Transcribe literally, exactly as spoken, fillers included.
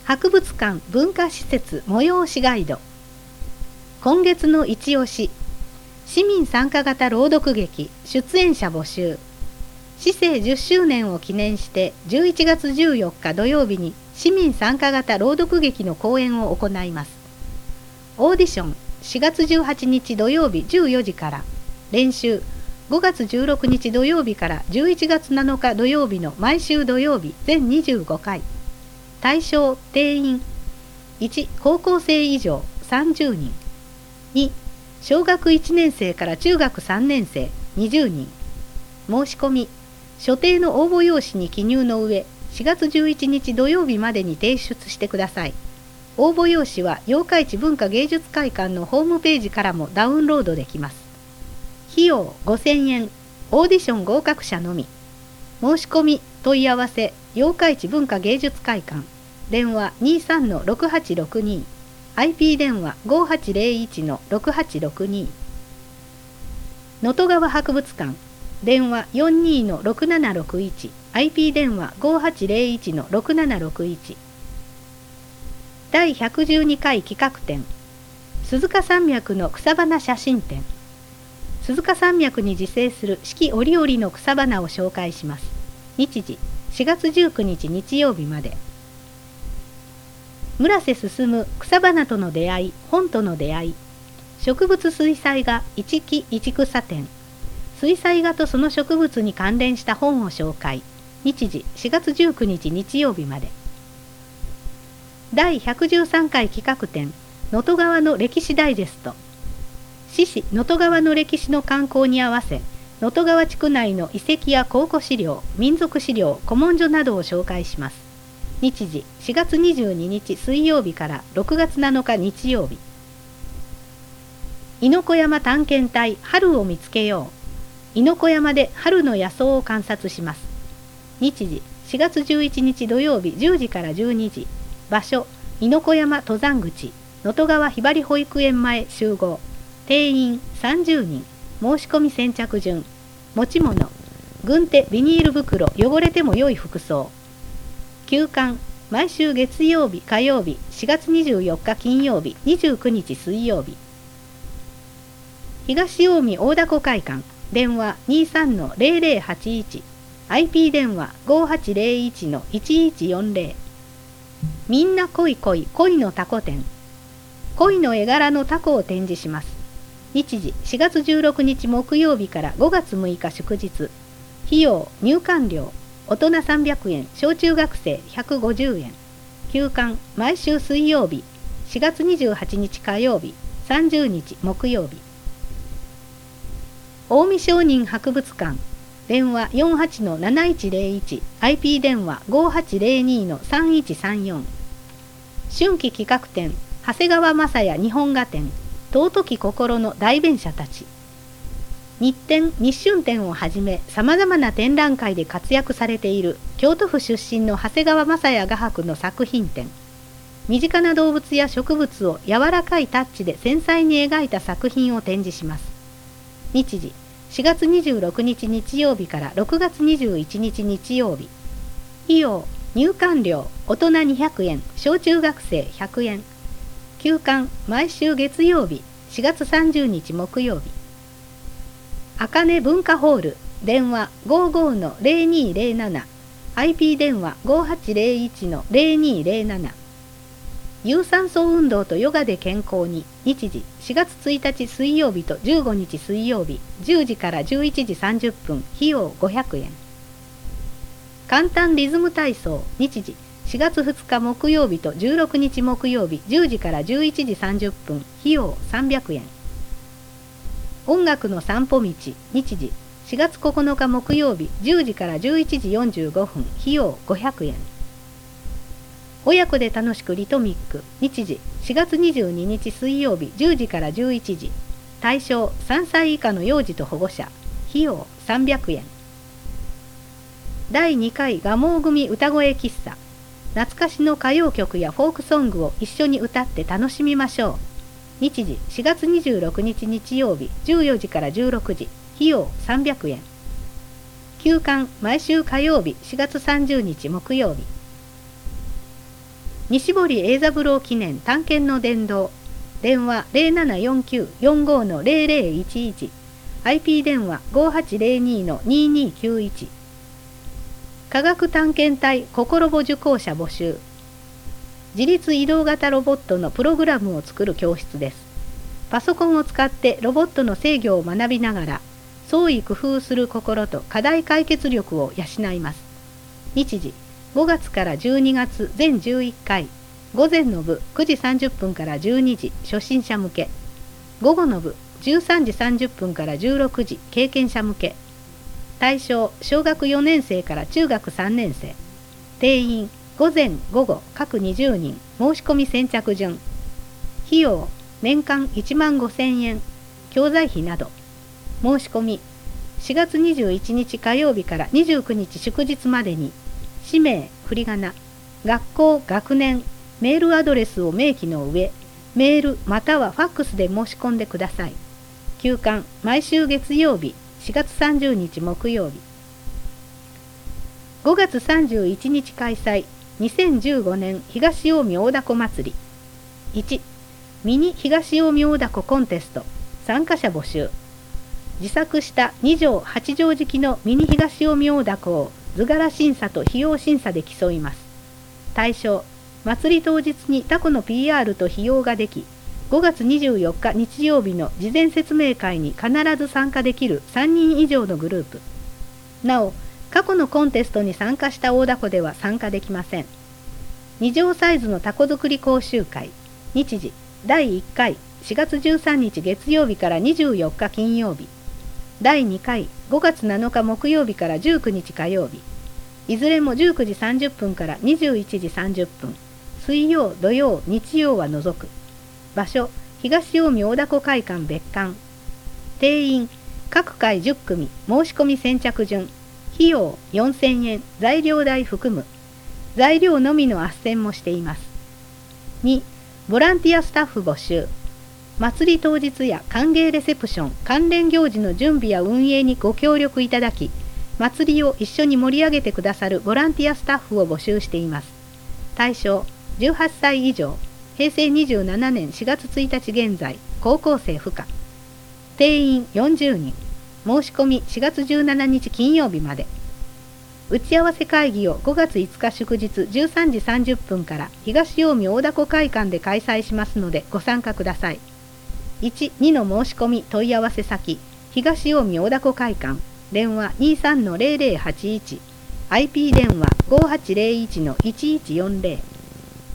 博物館文化施設催しガイド。今月の一押し、市民参加型朗読劇出演者募集。市政じゅっしゅうねんを記念してじゅういちがつじゅうよっか土曜日に市民参加型朗読劇の公演を行います。オーディションしがつじゅうはちにち土曜日じゅうよじから、練習ごがつじゅうろくにち土曜日からじゅういちがつなのか土曜日の毎週土曜日全にじゅうごかい。対象定員いち高校生以上さんじゅうにん、に小学いちねんせいから中学さんねんせいにじゅうにん。申し込み所定の応募用紙に記入の上しがつじゅういちにち土曜日までに提出してください。応募用紙は八日市文化芸術会館のホームページからもダウンロードできます。費用ごせんえん、オーディション合格者のみ。申し込み問い合わせ八日市文化芸術会館、電話 にーさんのろくはちろくに、アイピー 電話 ごはちぜろいちのろくはちろくに。能登川博物館、電話 よんにーのろくななろくいち、アイピー 電話 ごはちぜろいちのろくななろくいち。だいひゃくじゅうにかい企画展、鈴鹿山脈の草花写真展。鈴鹿山脈に自生する四季折々の草花を紹介します。日時しがつじゅうくにち日曜日まで。村瀬進草花との出会い、本との出会い。植物水彩画一木一草展。水彩画とその植物に関連した本を紹介。日時しがつじゅうくにち日曜日まで。だいひゃくじゅうさんかい企画展、能登川の歴史ダイジェスト。市市能登川の歴史の観光に合わせ、能登川地区内の遺跡や考古資料、民族資料、古文書などを紹介します。日時しがつにじゅうににち水曜日からろくがつなのか日曜日。猪子山探検隊春を見つけよう。猪子山で春の野草を観察します。日時しがつじゅういちにち土曜日じゅうじからじゅうにじ。場所猪子山登山口、能登川ひばり保育園前集合。定員さんじゅうにん。申し込み先着順。持ち物軍手ビニール袋、汚れても良い服装。休館毎週月曜日火曜日しがつにじゅうよっか金曜日にじゅうくにち水曜日。東近江大凧会館、電話 にーさんのぜろぜろはちいち、 アイピー 電話 ごはちぜろいちのいちいちよんぜろ。みんな恋恋恋のタコ展。恋の絵柄のタコを展示します。日時しがつじゅうろくにち木曜日からごがつむいか祝日。費用入館料大人さんびゃくえん、小中学生ひゃくごじゅうえん。休館毎週水曜日しがつにじゅうはちにち火曜日、さんじゅうにち木曜日。近江商人博物館、電話 よんはちのなないちぜろいち、 アイピー 電話 ごはちぜろにのさんいちさんよん。春季企画展、長谷川雅也日本画展、尊き心の代弁者たち。日展日春展をはじめさまざまな展覧会で活躍されている京都府出身の長谷川雅也画伯の作品展。身近な動物や植物を柔らかいタッチで繊細に描いた作品を展示します。日時しがつにじゅうろくにち日曜日からろくがつにじゅういちにち日曜日。費用入館料大人にひゃくえん、小中学生ひゃくえん。休館毎週月曜日しがつさんじゅうにち木曜日。あかね文化ホール、電話 ごーごーのぜろにぜろなな、 アイピー 電話 ごはちぜろいちのぜろにぜろなな。有酸素運動とヨガで健康に。日時しがつついたち水曜日とじゅうごにち水曜日じゅうじからじゅういちじさんじゅっぷん。費用ごひゃくえん。簡単リズム体操。日時しがつふつか木曜日とじゅうろくにち木曜日じゅうじからじゅういちじさんじゅっぷん。費用さんびゃくえん。音楽の散歩道。日時しがつここのか木曜日じゅうじからじゅういちじよんじゅうごふん。費用ごひゃくえん。親子で楽しくリトミック。日時しがつにじゅうににち水曜日じゅうじからじゅういちじ。対象さんさい以下の幼児と保護者。費用さんびゃくえん。だいにかい蒲生組歌声喫茶。懐かしの歌謡曲やフォークソングを一緒に歌って楽しみましょう。日時しがつにじゅうろくにち日曜日じゅうよじからじゅうろくじ。費用さんびゃくえん。休館毎週火曜日しがつさんじゅうにち木曜日。 西堀栄三郎記念探検の殿堂、電話 ゼロななよんきゅう よんご ゼロゼロいちいち、アイピー 電話 ごはちゼロに ににきゅういち。科学探検隊心ぼ受講者募集。自立移動型ロボットのプログラムを作る教室です。パソコンを使ってロボットの制御を学びながら、創意工夫する心と課題解決力を養います。日時、ごがつからじゅうにがつ全じゅういっかい、午前の部くじさんじゅっぷんからじゅうにじ初心者向け、午後の部じゅうさんじさんじゅっぷんからじゅうろくじ経験者向け。対象小学よねんせいから中学さんねんせい。定員午前午後各にじゅうにん、申し込み先着順。費用年間いちまんごせんえん、教材費など。申し込みしがつにじゅういちにち火曜日からにじゅうくにち祝日までに、氏名、振り仮名、学校、学年、メールアドレスを明記の上、メールまたはファックスで申し込んでください。休館毎週月曜日、しがつさんじゅうにち木曜日。ごがつさんじゅういちにち開催、にせんじゅうごねん東近江大凧祭り。いち、ミニ東近江大凧コンテスト、参加者募集。自作したにじょうはちじょう敷きのミニ東近江大凧を図柄審査と費用審査で競います。対象、祭り当日にタコの ピーアール と費用ができ、ごがつにじゅうよっか日曜日の事前説明会に必ず参加できるさんにん以上のグループ。なお、過去のコンテストに参加した大凧では参加できません。にじょうサイズのタコ作り講習会。日時、だいいっかいしがつじゅうさんにち月曜日からにじゅうよっか金曜日。だいにかいごがつなのか木曜日からじゅうくにち火曜日。いずれもじゅうくじさんじゅっぷんからにじゅういちじさんじゅっぷん。水曜、土曜、日曜は除く。場所、東近江大凧会館別館。定員、各回じゅっくみ、申し込み先着順。費用よんせんえん、材料代含む。材料のみの斡旋もしています。に、ボランティアスタッフ募集。祭り当日や歓迎レセプション、関連行事の準備や運営にご協力いただき、祭りを一緒に盛り上げてくださるボランティアスタッフを募集しています。対象、じゅうはっさい以上、へいせいにじゅうななねんしがつついたち現在、高校生不可。定員よんじゅうにん。申し込みしがつじゅうしちにち金曜日まで。打ち合わせ会議をごがついつか祝日じゅうさんじさんじゅっぷんから東近江大凧会館で開催しますのでご参加ください。いち、にの申し込み問い合わせ先、東近江大凧会館、電話 にじゅうさんのゼロゼロはちいち、アイピー 電話 ごはちゼロいちのいちいちよんゼロ。